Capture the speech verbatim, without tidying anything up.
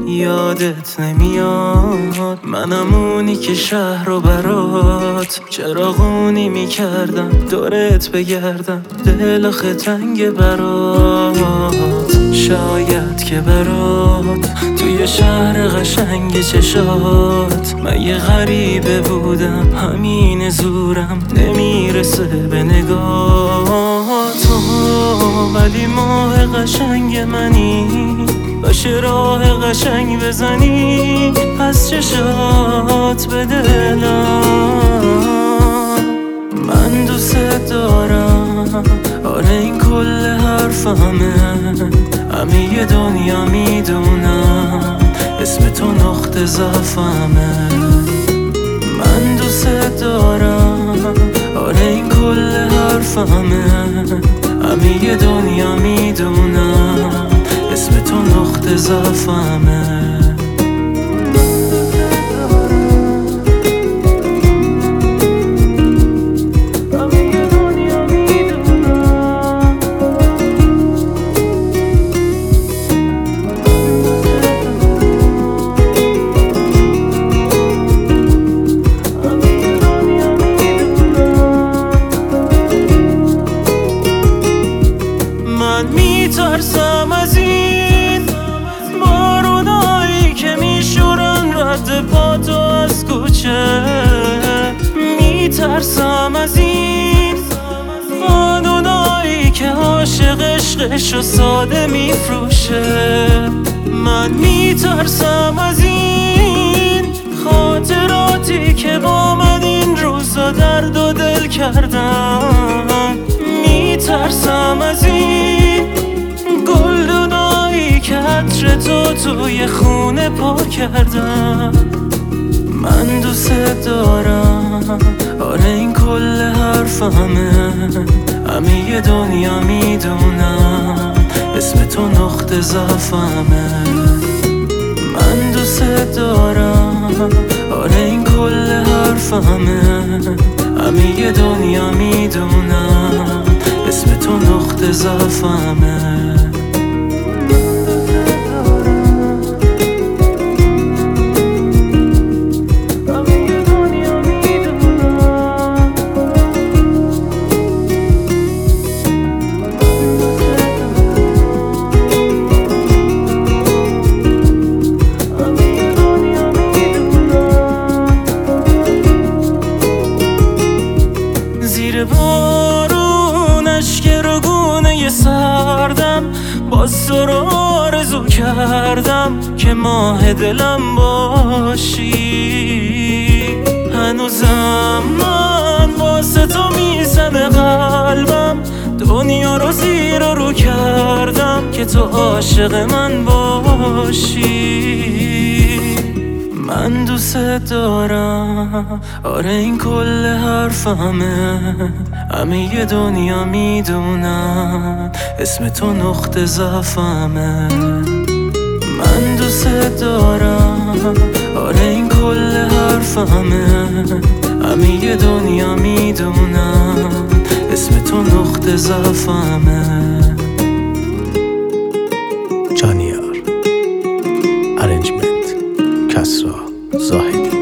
یادت نمیاد منم اونی که شهر رو برات چراغونی میکردم دورت بگردم، دل آخه تنگ برات. شاید که برات توی شهر قشنگ چشات من یه غریبه بودم، همین زورم نمیرسه به نگاه تو، ولی ماه قشنگ منی، باشه راه قشنگ بزنی از چشات به دلم. من دوست دارم، آره این کل حرفمه، همه یه دنیا میدونم اسم تو نقطه ضعفمه. من دوست دارم، آره این کل حرفمه، همه یه دنیا میدونم اسم تو نقطه ضعفمه. من میترسم از این بارونایی که میشورن رد پاتو از کوچه، میترسم از این بارونایی که عاشق عشقشو ساده میفروشه. من میترسم از این خاطراتی که با من این روزا درد و دل کردم، میترسم از این گلدونایی که عطر تو توی خونه پا کردم. من دوست دارم، آره این کل حرفمه، همه یه دنیا میدونم اسم تو نقطه ضعفمه. من دوست دارم، آره این کل حرفمه، همه یه دنیا میدونم اسم تو نقطه ضعفمه. زیر بارون اشک رو گونه سردم، باز تو رو آرزو کردم که ماه دلم باشی. هنوزم من واسه تو میزنه قلبم، دنیا رو زیر و رو کردم که تو عاشق من باشی. من دوست دارم، آره این کل حرفمه، همه یه دنیا میدونم اسم تو نقطه ضعفمه. من دوست دارم، آره این کل حرفمه، همه یه دنیا میدونم اسم تو نقطه ضعفمه. جانیار ارنجمنت کسرا زاهدی.